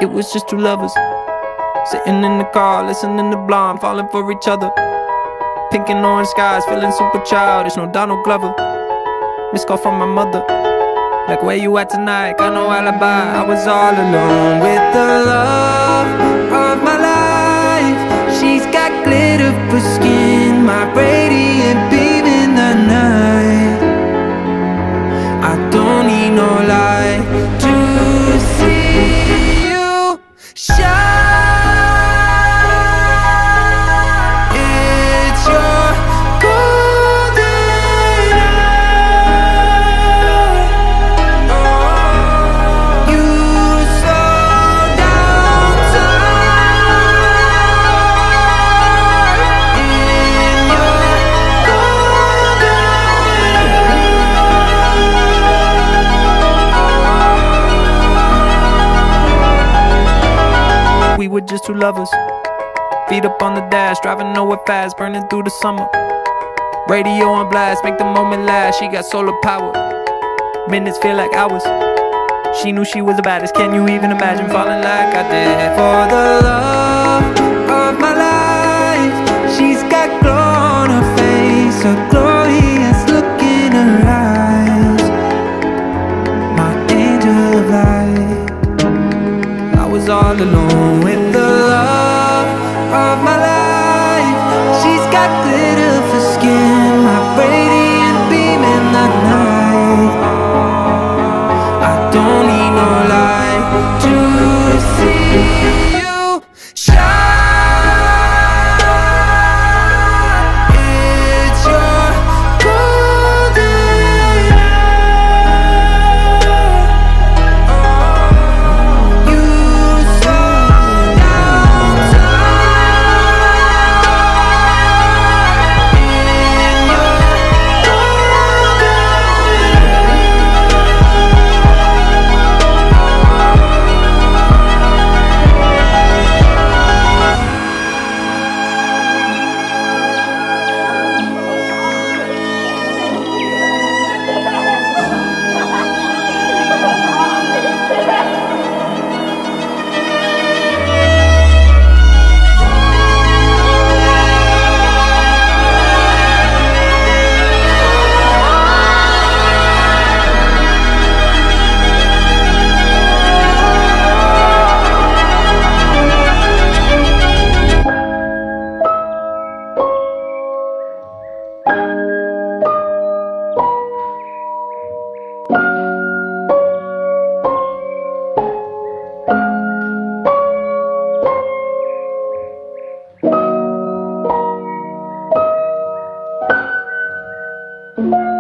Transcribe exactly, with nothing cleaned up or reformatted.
It was just two lovers sitting in the car, listening to Blonde, falling for each other. Pink and orange skies, feeling super childish, no Donald Glover. Missed call from my mother, like, where you at tonight? Got no alibi. I was all alone with the love of my life. She's got glitter for skin, my radiant beam in the night. I don't need no light to see you shine. We were just two lovers, feet up on the dash, driving nowhere fast, burning through the summer. Radio on blast, make the moment last. She got solar power, minutes feel like hours. She knew she was the baddest, can you even imagine falling like I did? For the love of my life, she's got glow on her face, a glorious look in her eyes. My angel of light. I was all alone with the love of my life. She's got glitter for skin, my radiant beam in the night. I don't need no light to see you shine. It's your golden hour. You Thank you.